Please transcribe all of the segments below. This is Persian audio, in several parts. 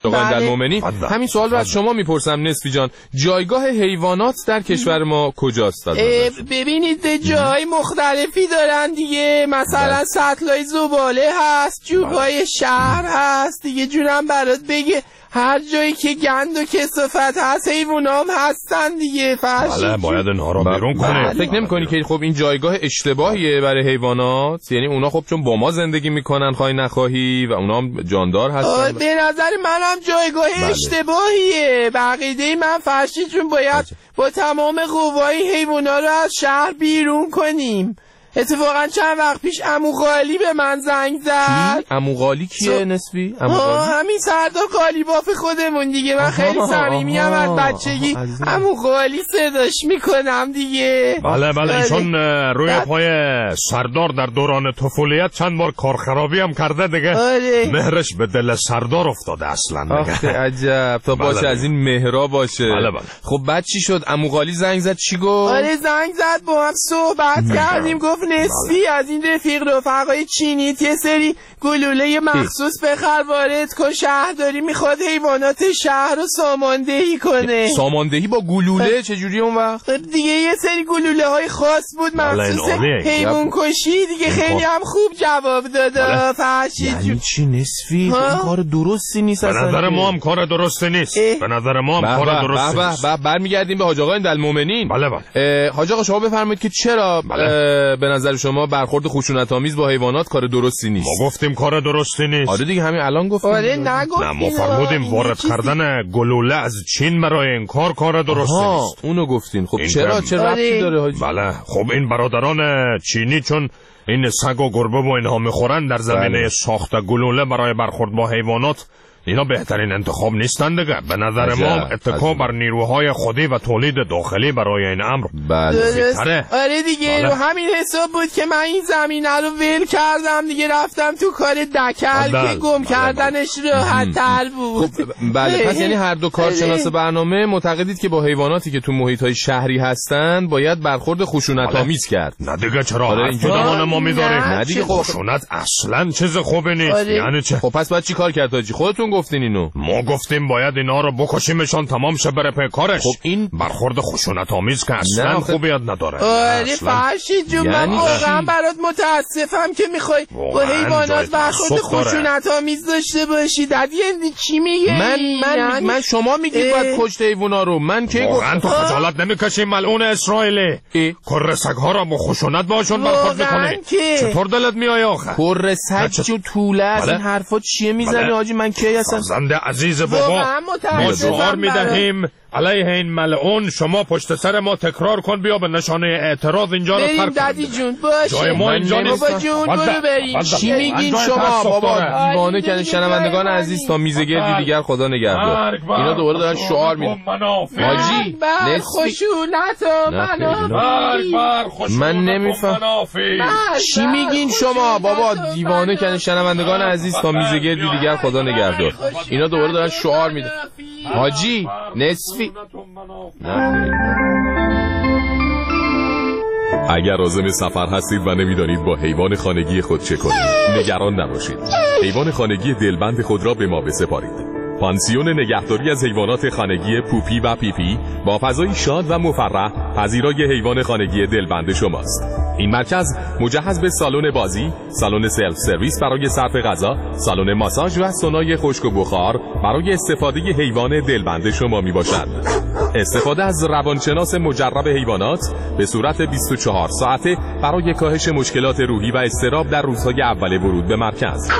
بله. المؤمنین همین سوال رو از شما میپرسم نصفی جان، جایگاه حیوانات در کشور ما کجاست؟ ببینید جای مختلفی دارن دیگه، مثلا سطلای زباله هست، جوبای شهر هست دیگه، جونم برات بگه هر جایی که گند و کثافت هست حیوانام هستن دیگه. بله باید اینها رو بیرون کنیم. فکر نمی‌کنی که خب این جایگاه اشتباهیه برای حیوانات؟ یعنی اونا خب چون با ما زندگی میکنن خواهی نخواهی و اونا هم جاندار هستن. به نظر منم جایگاه اشتباهیه. بقیده من فرشید جون باید با تمام قوای حیوانا رو از شهر بیرون کنیم. اتفاقا چند وقت پیش عمو قالی به من زنگ زد. عمو قالی کیه نصفی؟ همین سردار قالیباف خودمون دیگه. من خیلی صمیمیم از بچگی عمو قالی صداش میکنم دیگه. بله ایشون روی پای سردار در دوران طفولیت چند بار کارخرابی هم کرده دیگه. مهرش به دل سردار افتاده اصلا دیگه. آخه عجب تا باشه از این مهرا باشه. بله. خب بعد چی شد؟ عمو قالی زنگ زد چی گفت؟ زنگ زد با هم صحبت کردیم. گفت نصفی از این رفقای چینی یه سری گلوله مخصوص بخر وارد کن، شهرداری میخواد حیوانات شهر رو ساماندهی کنه. ساماندهی با گلوله چجوری اون وقت؟ دیگه یه سری گلوله های خاص بود مخصوص حیوان کشی دیگه. خیلی هم خوب جواب داده فرشید. یعنی چی نصفی؟ این کار درستی نیست به نظر ما هم کار درستی نیست. به نظر ما هم کار درستی نیست. برمیگردیم به حاج آقا المؤمنین. بله حاج آقا شما بفرمایید که چرا به نظر شما برخورد خشونت‌آمیز با حیوانات کار درستی نیست؟ ما گفتیم کار درستی نیست. آره دیگه همین الان گفتیم. نگفتیم. نه ما فرمودیم وارد کردن گلوله از چین برای این کار درستی نیست. اونو گفتین. خب چه ربطی داره حاجی؟ بله خب این برادران چینی چون این سگ و گربه و اینها میخورن در زمینه ساخت گلوله برای برخورد با حیوانات، اینا بهترین انتخاب نیستن دیگه. به نظر ما اتکا بر نیروهای خودی و تولید داخلی برای این امر بهتره. آره دیگه رو همین حساب بود که من این زمینه رو ول کردم دیگه، رفتم تو کار دکل که گم کردنش راحت تر بود. بله پس یعنی هر دو کارشناس برنامه معتقدید که با حیواناتی که تو محیط‌های شهری هستن باید برخورد خشونت‌آمیز کرد. نه دیگه چرا اینجوری ما میذاریم؟ نه دیگه خشونت اصلا چیز خوبی نیست. یعنی چه؟ خب پس باید چیکار کرد حاجی؟ خودتون گفتین اینو. ما گفتیم باید اینا رو بکشیمشان تمام شه بره پی کارش. خب این برخورد خشونت آمیز که اصلا خوبیت نداره. آره فرشید جون من واقعا برات متاسفم که میخوای با حیوانات برخورد خشونت آمیز داشته باشی. دادی چی میگی؟ من شما میگید باید کشت حیونا رو. من کی گفتم؟ تو خجالت نمیکشی ملعون اسرائیلی؟ کر سگ‌ها رو با خشونت باشون برخورد میکنی؟ چطور دلت میای آخه؟ کر سگ جو طوله از این حرفا چیه میزنی حاجی؟ من کی هستم؟ عزیز بابا ما شعار میدهیم علیه این ملعون. شما پشت سر ما تکرار کن بیا به نشانه اعتراض اینجا رو ترک کن. جای ما اینجا نیست. چی میگین شما بابا؟ دیوانه کنه. شنوندگان عزیز تا میزگردی دیگر خدا نگهدار. اینا دوباره دارن شعار میدن حاجی خشونت و منافی. من نمیفهم چی میگین شما بابا؟ دیوانه کنه. شنوندگان عزیز تا میزگردی دیگر خدا نگهدار. اینا دوباره دارن شعار میدن حاجی نصفی. اگر عازم سفر هستید و نمیدانید با حیوان خانگی خود چه کنید، نگران نباشید. حیوان خانگی دلبند خود را به ما بسپارید. پانسیون نگهداری از حیوانات خانگی پوپی و پیپی با فضایی شاد و مفرح پذیرای حیوان خانگی دلبند شماست. این مرکز مجهز به سالن بازی، سالن سلف سرویس برای صرف غذا، سالن ماساژ و سونای خشک و بخار برای استفاده حیوان دلبند شما می باشد. استفاده از روانشناس مجرب حیوانات به صورت 24 ساعته برای کاهش مشکلات روحی و اضطراب در روزهای اول ورود به مرکز.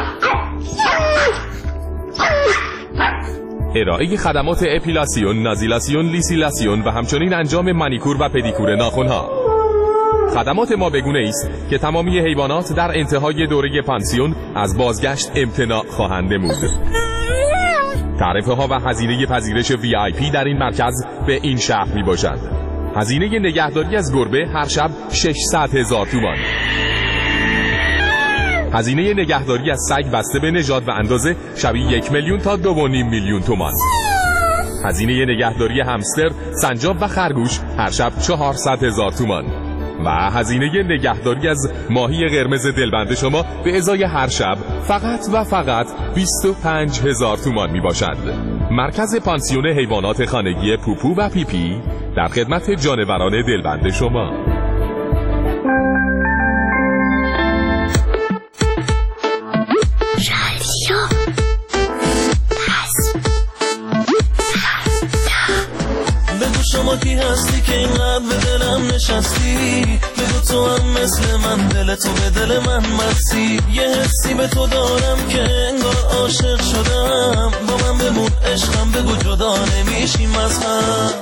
ارائه خدمات اپیلاسیون، نازیلاسیون، لیسیلاسیون و همچنین انجام مانیکور و پدیکور ناخن‌ها. خدمات ما بگونه است که تمامی حیوانات در انتهای دوره پانسیون از بازگشت امتناع خواهند نمود. تعرفه ها و هزینه پذیرش VIP در این مرکز به این شرط می باشد: هزینه نگهداری از گربه هر شب 600,000 تومان. هزینه نگهداری از سگ بسته به نژاد و اندازه شبی 1 میلیون تا 2.5 میلیون تومان. هزینه نگهداری همستر، سنجاب و خرگوش هر شب 400,000 تومان. و هزینه نگهداری از ماهی قرمز دلبند شما به ازای هر شب فقط و فقط 25,000 تومان می باشد. مرکز پانسیون حیوانات خانگی پوپو و پیپی در خدمت جانوران دلبند شما. شما کی هستی که اینقدر به دلم نشستی؟ بگو تو هم مثل من دل تو به دل من بستی. یه حسی به تو دارم که انگار عاشق شدم. با من بمون عشقم بگو جدا نمیشیم از هم.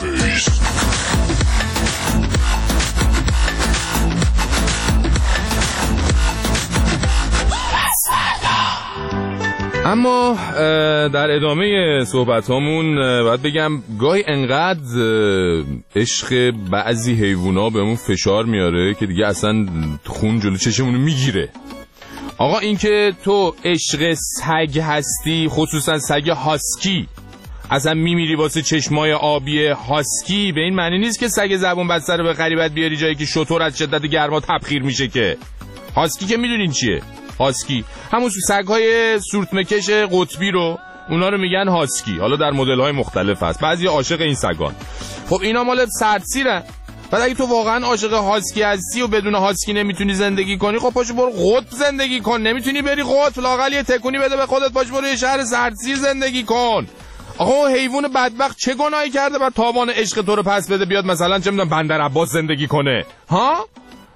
اما در ادامه صحبت همون باید بگم گاهی انقدر عشق بعضی حیوونا بهمون فشار میاره که دیگه اصلا خون جلو چشمونو میگیره. آقا این که تو عشق سگ هستی، خصوصا سگ هاسکی، اصلا میمیری واسه چشمای آبی هاسکی، به این معنی نیست که سگ زبون بسته رو به غریبت بیاری جایی که شتر از شدت گرما تبخیر میشه. که هاسکی که میدونین چیه؟ هاسکی همون سگ‌های سورتمکش قطبی رو اونا رو میگن هاسکی. حالا در مدل‌های مختلف هست، بعضی عاشق این سگان. خب اینا مال سردسیرن. بعد اگه تو واقعا عاشق هاسکی هستی و بدون هاسکی نمیتونی زندگی کنی، خب پاشو برو قطب زندگی کن. نمیتونی بری قطب، لااقل یه تکونی بده به خودت، پاشو برو یه شهر سردسیر زندگی کن. آقا حیوان بدبخت چه گناهی کرده بعد تاوان عشق تو رو پس بده بیاد مثلا چه میدونم بندر عباس زندگی کنه؟ ها؟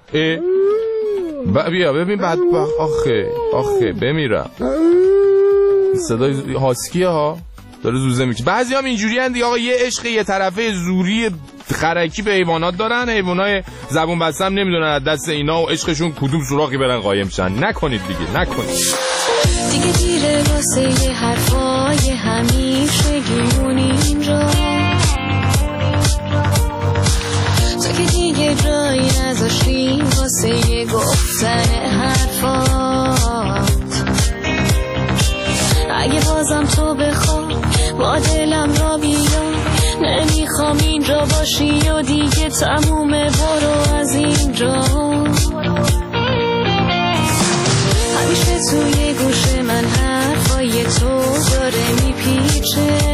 بیا ببین بدبخت. آخه بمیرم. صدای هاسکیه ها داره زوزه میکنه. بعضی هم اینجوری هن دیگه آقا، یه عشق یه طرفه زوری خرکی به حیوانات دارن. حیوانای زبون بسته هم نمیدونن از دست اینا و عشقشون کدوم سوراخی برن قایم شن. نکنید دیگه، نکنید دیگه دیره واسه یه حرفای همیشگیمون اینجا. تو که دیگه جایی نذاشتی واسه یه گفتن حرفات. اگه بازم تو بخوای با دلم را بیا، نمیخوام اینجا باشی و دیگه تمومه، برو از اینجا. همیشه توی گوش من حرفای تو داره میپیچه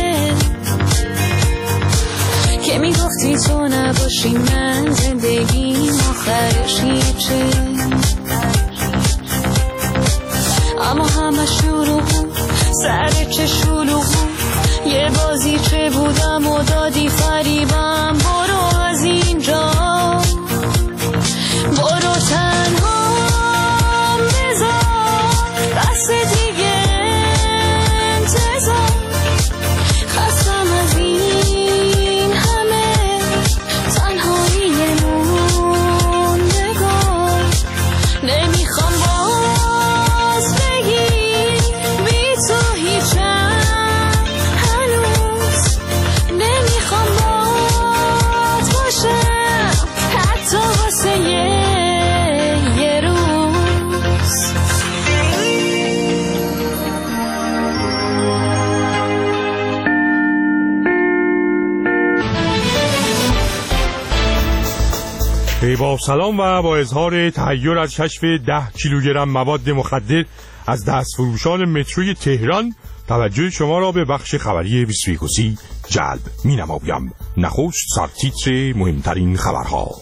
که میگفتی تو نباشی من زندگیم آخرش هیچه. اما همه شروع سر چه شلوغ، یه بازی چه بودم و دادی فریبم. برو از اینجا، برو تنها بذار بس دیگه انتظار. خستم از این همه تنهایی موندگار. نمیخوام باز بگی بی تو هیچم هنوز. نمیخوام باز باشم حتی واسه یه روز. با سلام و با اظهار تحیر از کشف 10 کیلوگرم مواد مخدر از دستفروشان متروی تهران، توجه شما را به بخش خبری 21 جلب می نمایم. نخست سرتیتر مهمترین خبرها.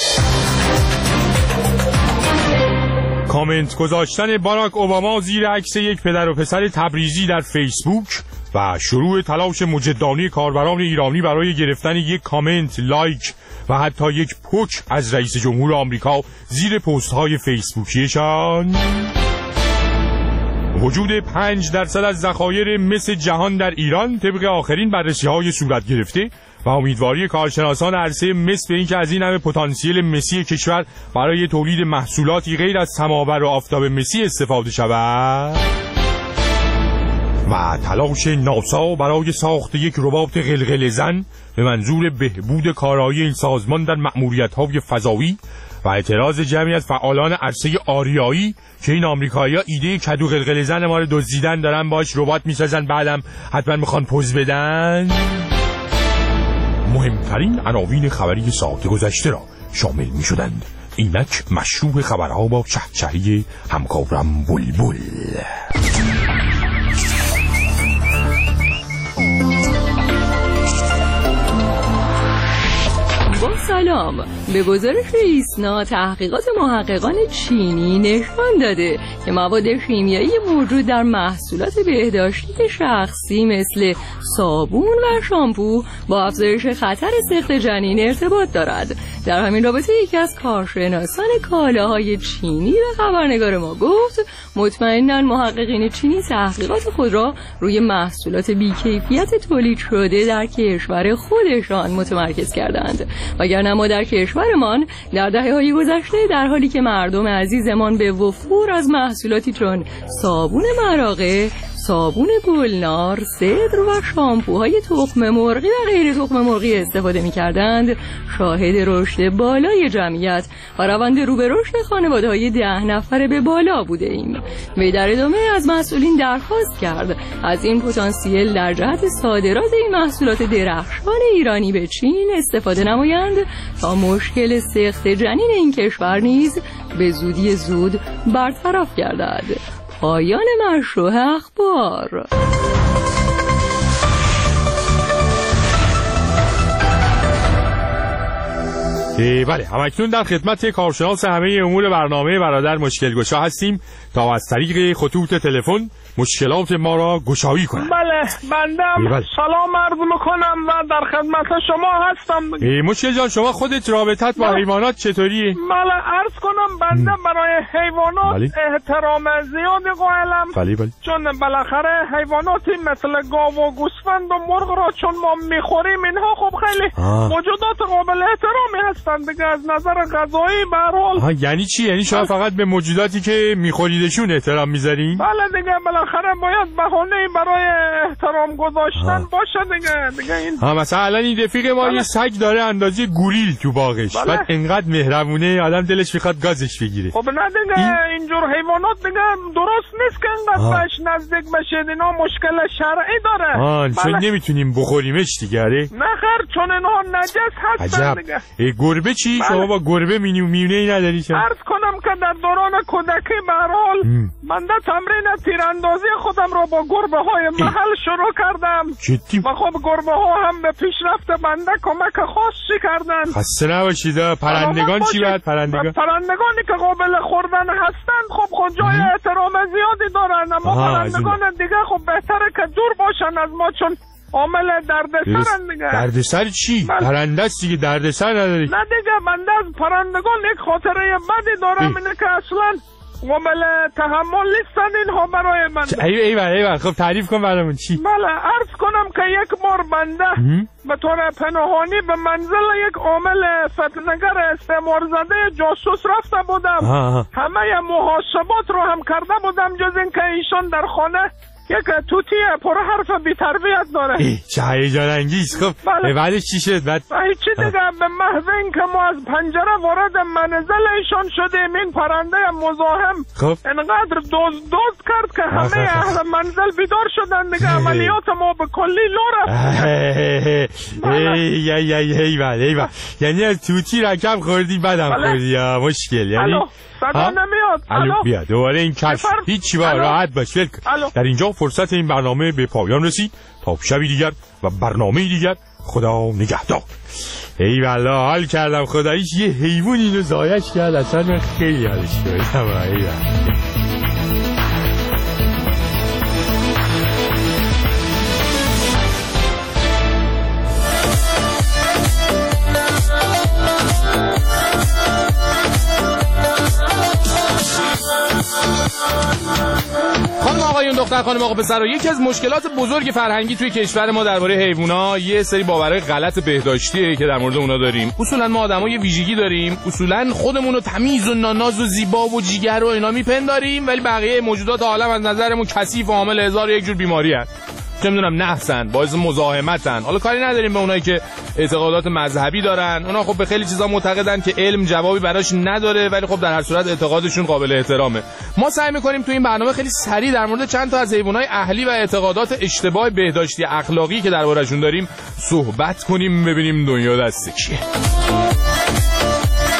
کامنت گذاشتن باراک اوباما زیر عکس یک پدر و پسر تبریزی در فیسبوک و شروع تلاش مجدانه کاربران ایرانی برای گرفتن یک کامنت، لایک و حتی یک پوچ از رئیس جمهور آمریکا زیر پست‌های فیسبوکیشان. وجود 5% از ذخایر مس جهان در ایران طبق آخرین بررسی‌های صورت گرفته و امیدواری کارشناسان عرصه مس به اینکه از این همه پتانسیل مسی کشور برای تولید محصولاتی غیر از سماور و آفتاب مسی استفاده شود. و تلاش ناسا برای ساخت یک ربات غلغله زن به منظور بهبود کارایی این سازمان در مأموریت‌های فضایی و اعتراض جمعی از فعالان عرصه آریایی که این آمریکایی‌ها ایده کدو غلغله زن ما رو دزدیدن، دارن باش ربات می‌سازن، بعدم حتما می‌خوان پوز بدن. مهمترین عناوین خبری ساعت گذشته را شامل می شدند. اینک مشروع خبرها با چهچهی همکارم بلبل. سلام. به گزارش ایسنا تحقیقات محققان چینی نشان داده که مواد شیمیایی موجود در محصولات بهداشتی شخصی مثل صابون و شامپو با افزایش خطر سقط جنین ارتباط دارد. در همین رابطه یکی از کارشناسان کالاهای چینی به خبرنگار ما گفت مطمئناً محققین چینی تحقیقات خود را روی محصولات بی‌کیفیت تولید شده در کشور خودشان متمرکز کردند. وگرنه ما در کشورمان در دهه‌های گذشته در حالی که مردم عزیزمان به وفور از محصولاتی چون صابون مراغه، صابون گلنار، سدر و شامپوهای تخم مرغی و غیر تخم مرغی استفاده می‌کردند، شاهد رشد بالای جمعیت و روند رو به رشد خانواده‌های 10 نفره به بالا بوده‌ایم. وی در ادامه از مسئولین درخواست کرد از این پتانسیل در جهت صادرات این محصولات درخشان ایرانی به چین استفاده نمایند تا مشکل سقط جنین این کشور نیز به زودی زود برطرف گردد. پایان مشروع اخبار. بله، همکنون در خدمت کارشناس همه امور برنامه برادر مشکل گشا هستیم تا از طریق خطوط تلفن مشکلات ما را گشایی کنند. بله، بنده سلام عرض میکنم و در خدمت شما هستم. مشکل جان، شما خودت رابطت با حیوانات چطوریه؟ بله، عرض کنم بنده برای حیوانات احترام زیادی قائلم. بله. چون بالاخره حیواناتی مثل گاو و گوسفند و مرغ را چون ما میخوریم اینها خب خیلی موجودات قابل احترامی هستند دیگه از نظر غذایی. به هر حال یعنی چی؟ یعنی شما فقط به موجوداتی که میخوریدشون احترام میذارین؟ بله دیگه، بالاخره باید بهانه‌ای برای احترام گذاشتن باشه دیگه این. مثلا الان این رفیق ما یه سگ داره اندازه گوریل تو باغش. بعد انقدر مهربونه آدم دلش میخواد گازش بگیره. خب نه دیگه، اینجور حیوانات دیگه درست نیست که انقدر بهش نزدیک بشید. اینا مشکل شرعی داره. چون نمیتونیم بخوریمش دیگه. نه خیر، چون اینا نجس هستن دیگه. گربه چی؟ شما با گربه میونه‌ای نداری چون؟ عرض کنم که در دوران کودکی به هر حال بنده تمرین تیراندازی خودم رو با گربه های محل شروع کردم. جدی؟ و خب گربه ها هم به پیشرفت بنده کمک خاصی کردن. خسته نباشید. پرندگان چی بعد؟ پرندگانی که قابل خوردن هستند خب جای احترام زیادی دارن، اما پرندگان دیگه خب بهتره که دور باشن از ما چون عامل دردسرن دیگه. دردسر چی؟ پرنده است دیگه، دردسر نداری. نه دیگه، بنده از پرندگان یک خاطره بدی دارم. اینه که اصلا قابل تحمل نیستن اینها برای من. ایوه خب تعریف کن برامون چی؟ بله، عرض کنم که یک بار بنده به طور پنهانی به منزل یک عامل فتنه‌گر استعمار زده جاسوس رفته بودم. همه محاسبات رو هم کرده بودم جز این که ایشان در خانه یک توتی پر حرف بی تربیت داره. چه هیجان انگیز. خب بعدش چی شد؟ چی دیگه، به محض این که ما از پنجره وارد منزل ایشان شدیم این پرنده مزاحم انقدر دوز کرد که همه اهل منزل بیدار شدن دیگه. عملیات ما به کلی لو رفت. ایوه یعنی از توتی رکم خوردی بعدم خوردی. مشکل یعنی صدا نمیاد. الو بیا دوباره این کشف. هیچی با راحت باش. در اینجا فرصت این برنامه به پایان رسید. تا شبی دیگر و برنامه دیگر خدا نگهدار. ای والله حال کردم خداییش. یه حیوان اینو زایش کرد اصلا خیلی حالش شد. خانم آقایون، دختر خانم آقا پسر، یکی از مشکلات بزرگ فرهنگی توی کشور ما درباره حیونا یه سری باورهای غلط بهداشتیه که در مورد اونا داریم. اصولا ما آدم‌ها یه ویژگی داریم، اصولا خودمون رو تمیز و ناناز و زیبا و جیگر و اینا میپنداریم، ولی بقیه موجودات عالم از نظرمون کثیف و حامل هزار یک جور بیماری هست. چه میدونم نحسن، باعث مزاحمتن. حالا کاری نداریم به اونایی که اعتقادات مذهبی دارن، اونا خب به خیلی چیزا معتقدن که علم جوابی براش نداره، ولی خب در هر صورت اعتقادشون قابل احترامه. ما سعی می‌کنیم تو این برنامه خیلی سریع در مورد چند تا از حیوانات اهلی و اعتقادات اشتباه بهداشتی اخلاقی که درباره‌شون داریم صحبت کنیم، ببینیم دنیا دست کیه.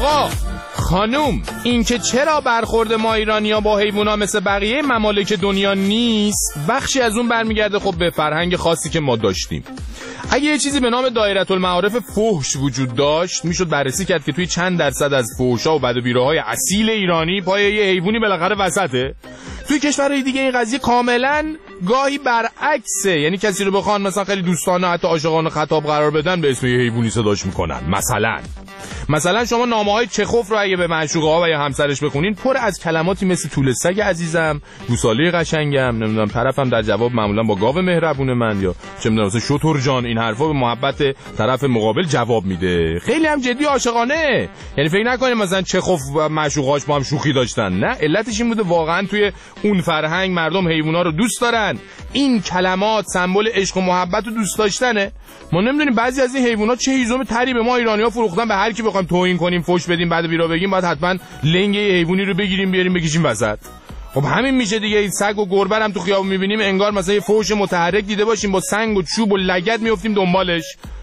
آقا خانوم، این که چرا برخورد ما ایرانی‌ها با حیوونا مثل بقیه ممالک دنیا نیست، بخشی از اون برمیگرده خب به فرهنگ خاصی که ما داشتیم. اگه یه چیزی به نام دایره المعارف فحش وجود داشت، میشد بررسی کرد که توی چند درصد از فحش‌ها و بد و بیراهای اصیل ایرانی پای یه حیوانی بالاخره وسطه. توی کشورهای دیگه این قضیه کاملا گاهی برعکسه، یعنی کسی رو بخوان مثلا خیلی دوستانه حتی عاشقانه خطاب قرار بدن به اسم یه حیوانی صداش میکنن. مثلا شما نامه‌های چخوف رو اگه به معشوقه‌ها و یا همسرش بخونین، پر از کلماتی مثل طول سگ عزیزم، گوساله قشنگم، نمیدونم طرفم در جواب معمولا با گاو مهربون من یا چه میدونم مثلا شتر جان، این حرفا به محبت طرف مقابل جواب میده. خیلی هم جدی عاشقانه. یعنی فکر نکنید مثلا چخوف و معشوقهاش با هم شوخی داشتن، نه، علتش این بوده واقعا توی اون فرهنگ مردم حیونا رو دوست دارن. این کلمات سمبل عشق و محبت و دوست داشتنه. ما نمیدونیم بعضی از این حیونا چه هیزم تری به ما ایرانی‌ها فروختن، به هر کی بخوایم توهین کنیم، فوش بدیم، بعد بیرا بگیم، بعد حتما لنگ یه حیوانی رو بگیریم بیاریم بکشیم وسط. خب همین میشه دیگه. این سگ و گربه هم تو خیابون میبینیم، انگار مثلا یه فوش متحرک دیده باشیم، با سنگ و چوب و لگد میافتیم دنبالش.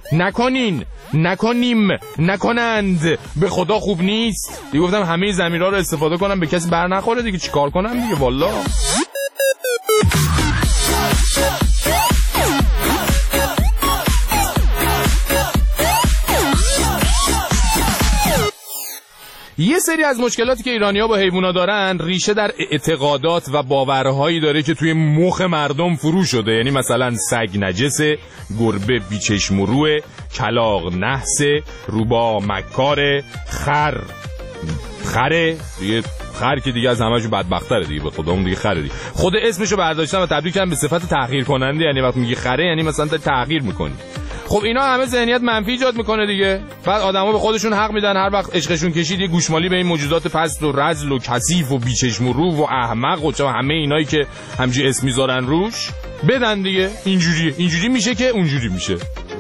نکنند، به خدا خوب نیست دیگه. گفتم همه زمیرا رو استفاده کنم به کسی بر نخوره دیگه، چیکار کنم دیگه والله. یه سری از مشکلاتی که ایرانی‌ها با حیوونا دارن ریشه در اعتقادات و باورهایی داره که توی مخ مردم فرو شده. یعنی مثلا سگ نجسه، گربه بیچشم و روه، کلاغ نحسه، روباه مکاره، خره دیگه. خر که دیگه از همه‌شون بدبخت‌تره دیگه، به خدا اون دیگه خره دیگه. خود اسمشو برداشتن و تبدیل کردن به صفت تحقیر کننده. یعنی وقتی میگی خره یعنی مثلا تحقیر می‌کنی. خب اینا همه ذهنیت منفی ایجاد میکنه دیگه. بعد آدما به خودشون حق میدن هر وقت عشقشون کشید یه گوشمالی به این موجودات پست و رذل و کثیف و بیچشم و رو و احمق و چه همه اینایی که همچین اسم میذارن روش بدن دیگه. اینجوری میشه که اونجوری میشه.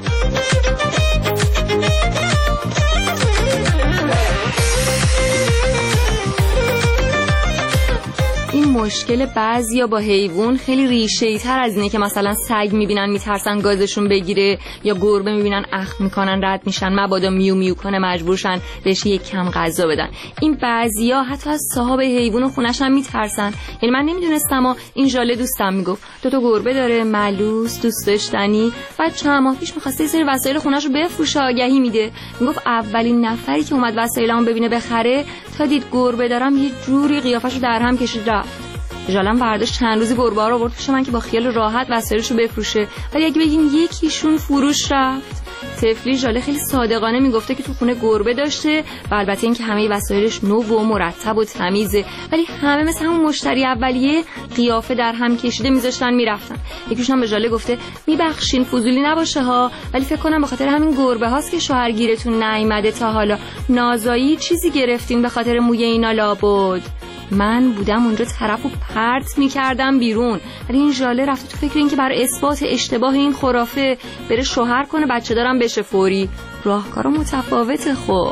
مشکل بعضیا با حیوان خیلی ریشه‌ای تر از اینه که مثلا سگ میبینن میترسن گازشون بگیره، یا گربه میبینن اخم میکنن رد میشن، مبادا میو میو کنه مجبورشن بهش یک کم غذا بدن. این بعضیا حتی از صاحب حیوان و خونش هم میترسن. یعنی من نمیدونستم، این ژاله دوستم میگفت 2 تا گربه داره، ملوس، دوست داشتنی. بعد چند ماه پیش می‌خواسته یه سری وسایل خونش رو بفروشه، آگهی میده، میگفت اولین نفری که اومد وسایلمو ببینه بخره تا دید گربه دارم یه جوری قیافه‌شو در هم کشید رفت. ژالم برداشت چند روزی گربه‌ها رو آورد پیش من که با خیال راحت وسایلشو بفروشه. ولی اگه بگین یکیشون فروش رفت. طفلی ژاله خیلی صادقانه میگفته که تو خونه گربه داشته و البته اینکه همه وسایلش نو و مرتب و تمیزه، ولی همه مثل همون مشتری اولیه قیافه در هم کشیده میذاشتن میرفتن. یکیشون به ژاله گفته میبخشین فضولی نباشه ها، ولی فکر کنم به خاطر همین گربه هاست که شوهرگیرتون نیومده تا حالا. نازایی چیزی گرفتین به خاطر موی اینا لابد. من بودم اونجا طرفو پرت میکردم بیرون، ولی این ژاله رفته تو فکر این که برای اثبات اشتباه این خرافه بره شوهر کنه بچه دارم بشه فوری. راهکارا متفاوته. خب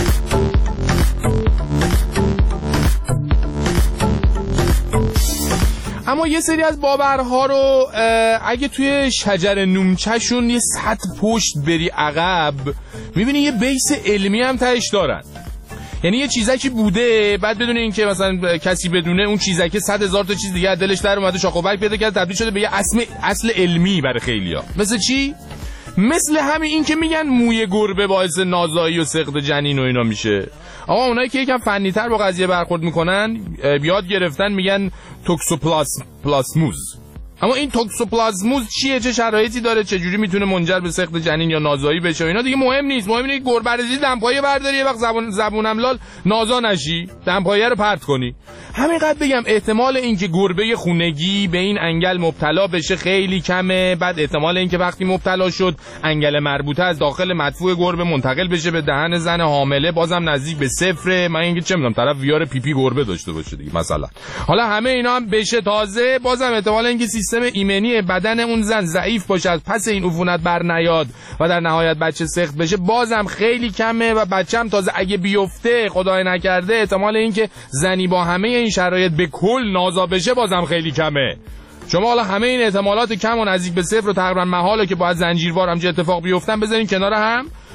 اما یه سری از باورها رو اگه توی شجر نومچه‌شون یه 100 پشت بری عقب میبینی یه بیس علمی هم تهش دارن. یعنی یه چیزکی بوده، بعد بدون اینکه مثلا کسی بدونه اون چیزکی 100,000 تا چیز دیگه از دلش در اومده، شاخ و برگ پیدا کرده، تبدیل شده به یه اصل علمی برای خیلیا. مثل چی؟ مثل همین این که میگن موی گربه باعث نازایی و سقط جنین و اینا میشه. آقا اونایی که یکم فنی‌تر با قضیه برخورد میکنن، یاد گرفتن میگن توکسوپلاسموز. اما این توکسوپلازموز چیه، چه شرایطی داره، چه جوری میتونه منجر به سقط جنین یا نازایی بشه، اینا دیگه مهم نیست. مهم اینه که گربه رزی دمپایه برداری، یه وقت زبونم لال نازا نشی، دمپایه رو پرت کنی. همینقدر بگم احتمال اینکه گربه خونگی به این انگل مبتلا بشه خیلی کمه. بعد احتمال اینکه وقتی مبتلا شد انگل مربوطه از داخل مدفوع گربه منتقل بشه به دهن زن حامله بازم نزدیک به صفره. من اینکه چه میدونم طرف ویار پیپی گربه داشته باشه دیگه مثلا. حالا همه اینا هم بشه، تازه بازم احتمال اینکه سیستم ایمنی بدن اون زن ضعیف باشه، از پس این عفونت بر نیاد و در نهایت بچه سقط بشه، بازم خیلی کمه. و بچه‌م تازه اگه بیفته خدای نکرده احتمال اینکه زنی با همه این شرایط به کل نازا بشه بازم خیلی کمه. شما حالا همه این احتمالات کم و نزدیک به صفر رو تقریبا محاله که باید زنجیروار همچین اتفاق بیفتن بذارین کنار هم.